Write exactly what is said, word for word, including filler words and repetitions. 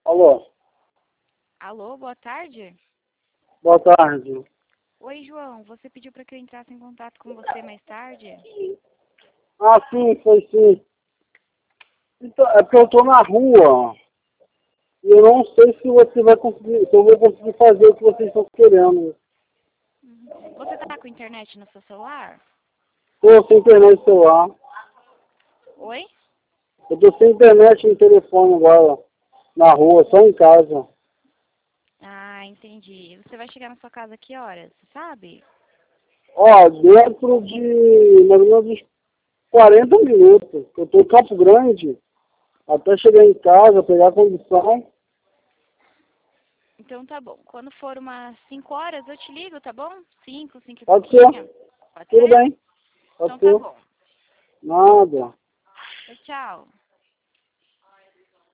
Alô? Alô, boa tarde. Boa tarde. Oi, João. Você pediu para que eu entrasse em contato com você mais tarde? Ah, sim, foi sim. Então, é porque eu tô na rua e eu não sei se você vai conseguir, se eu vou conseguir fazer o que vocês estão querendo. Uhum. Você tá com internet no seu celular? Tô sem internet no celular. Oi? Eu tô sem internet no telefone agora, na rua, só em casa. Ah, entendi. Você vai chegar na sua casa que horas? Você sabe? Ó, dentro de mais ou menos uns quarenta minutos. Eu tô em Campo Grande, até chegar em casa, pegar a condição. Então tá bom. Quando for umas cinco horas, eu te ligo, tá bom? cinco, cinco e Pode pouquinho? ser, Pode tudo ser? bem, pode Então tá ser. bom. Nada. Tchau.